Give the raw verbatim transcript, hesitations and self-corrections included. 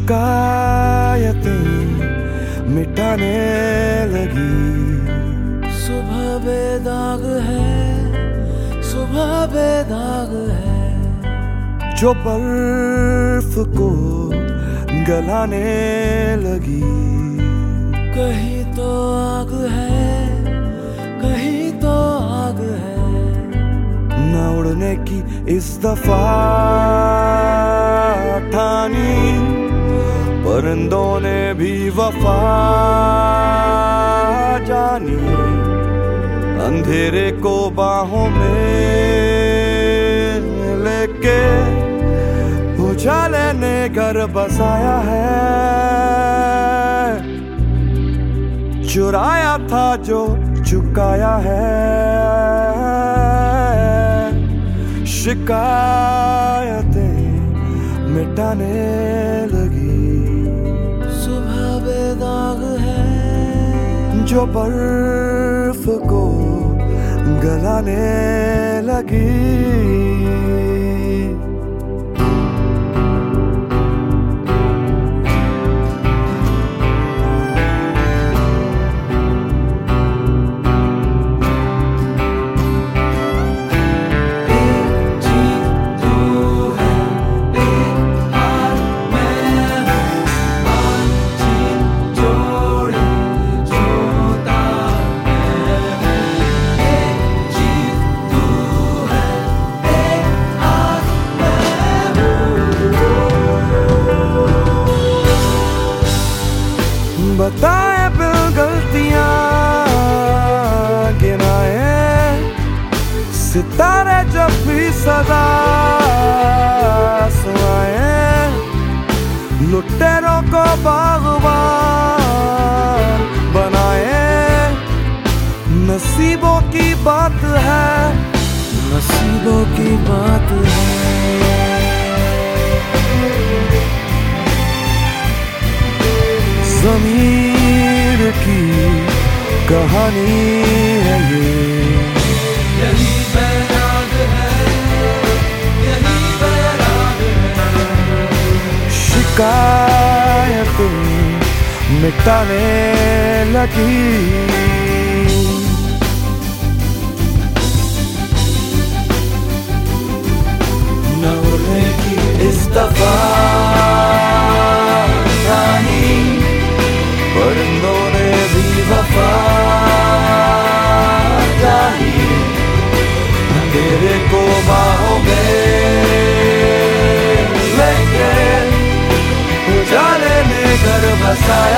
शिकायतें मिटाने लगी। सुबह बेदाग है, सुबह बेदाग है, जो बर्फ को गलाने लगी। कहीं तो आग है, कहीं तो आग है, न उड़ने की इस दफा ठानी, परिंदों ने भी वफा जानी। अंधेरे को बाहों में लेके उजाले ने घर बसाया है। चुराया था जो चुकाया है। शिकायतें मिटाने लगी। सुबह बेदाग है, जो बर्फ को गलाने लगी। बताए बिल गलतियां गिनाए, सितारे जब भी सदा सुनाए। लुटेरों को बागबान बनाए। नसीबों की बात है, नसीबों की बात है। ज़मीर की कहानी है ये। यही बैराग है, यही बैराग है। शिकायतें मिटाने लगी। न उड़ने की इस दफा परिंदों ने भी वफा जानी। अंधेरे को बाहों में लेके उजाले ने घर बसाया।